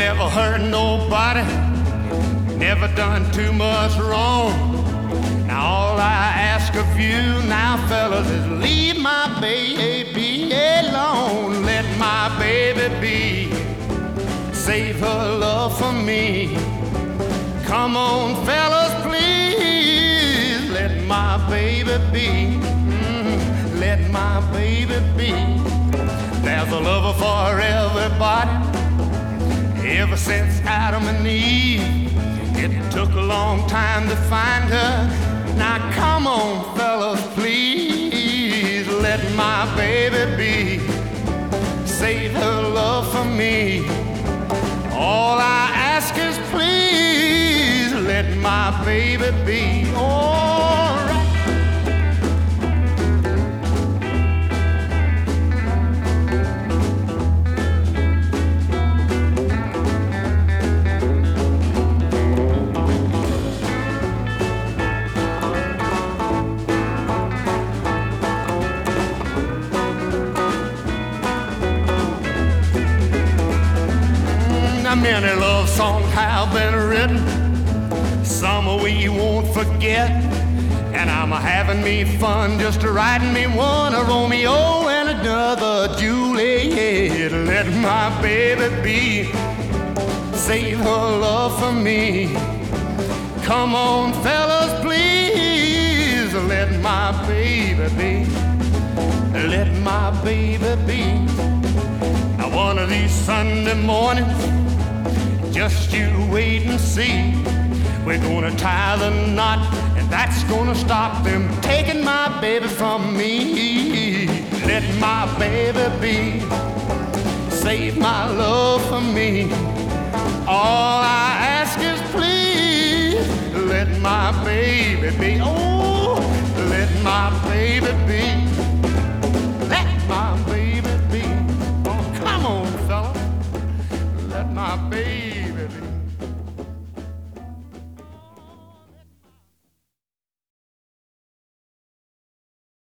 never hurt nobody, never done too much wrong. Now all I ask of you now, fellas, is leave my baby alone. Let my baby be, save her love for me. Come on, fellas, please, let my baby be. Let my baby be. There's a lover for everybody, ever since Adam and Eve. It took a long time to find her. Now come on, fellas, please, let my baby be, save her love for me. All I ask is please, let my baby be. All right. Many love songs have been written, some we won't forget. And I'm having me fun just writing me one, a Romeo and another Juliet. Let my baby be, save her love for me. Come on, fellas, please, let my baby be. Let my baby be. Now one of these Sunday mornings, just you wait and see. We're gonna tie the knot, and that's gonna stop them taking my baby from me. Let my baby be, save my love for me. All I ask is please, let my baby be. Oh, let my baby be. Let my baby be. Oh, come on, fella, let my baby be.